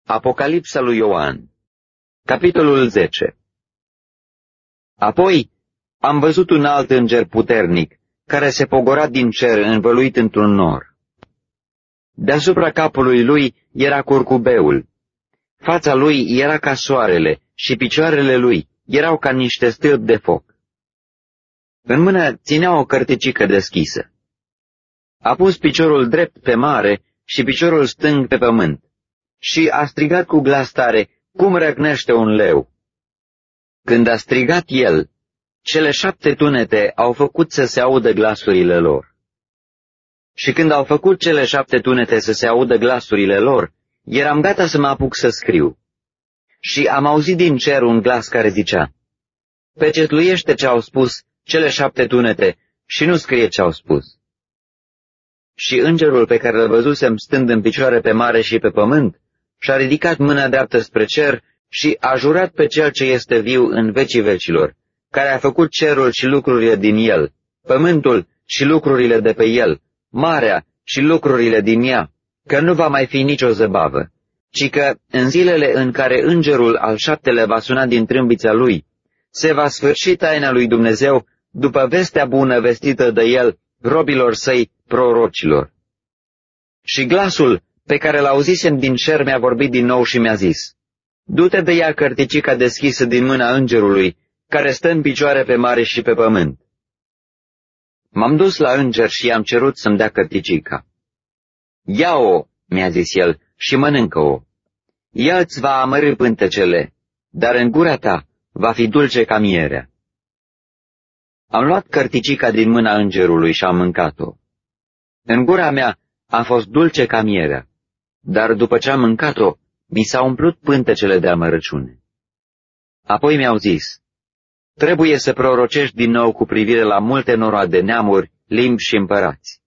Apocalipsa lui Ioan, capitolul 10. Apoi am văzut un alt înger puternic, care se pogora din cer învăluit într-un nor. Deasupra capului lui era curcubeul, fața lui era ca soarele și picioarele lui erau ca niște stâlpi de foc. În mână ținea o cărticică deschisă. A pus piciorul drept pe mare și piciorul stâng pe pământ și a strigat cu glas tare, cum răcnește un leu. Când a strigat el, cele 7 tunete au făcut să se audă glasurile lor. Și când au făcut cele 7 tunete să se audă glasurile lor, eram gata să mă apuc să scriu. Și am auzit din cer un glas care zicea: pecetluiește ce au spus cele 7 tunete și nu scrie ce au spus. Și îngerul pe care îl văzusem stând în picioare pe mare și pe pământ, și-a ridicat mâna dreaptă spre cer și a jurat pe cel ce este viu în vecii vecilor, care a făcut cerul și lucrurile din el, pământul și lucrurile de pe el, marea și lucrurile din ea, că nu va mai fi nicio zăbavă, ci că în zilele în care îngerul al 7-lea va suna din trâmbița lui, se va sfârși taina lui Dumnezeu după vestea bună vestită de el robilor săi prorocilor. Și glasul pe care l-auzisem din cer mi-a vorbit din nou și mi-a zis: du-te de ea cărticica deschisă din mâna îngerului, care stă în picioare pe mare și pe pământ. M-am dus la înger și i-am cerut să-mi dea cărticica. Ia-o, mi-a zis el, și mănâncă-o. Ea îți va amărî pântecele, dar în gura ta va fi dulce ca mierea. Am luat cărticica din mâna îngerului și am mâncat-o. În gura mea a fost dulce ca mierea, dar după ce am mâncat-o, mi s-au umplut pântecele de amărăciune. Apoi mi-au zis: trebuie să prorocești din nou cu privire la multe noroade, neamuri, limbi și împărați.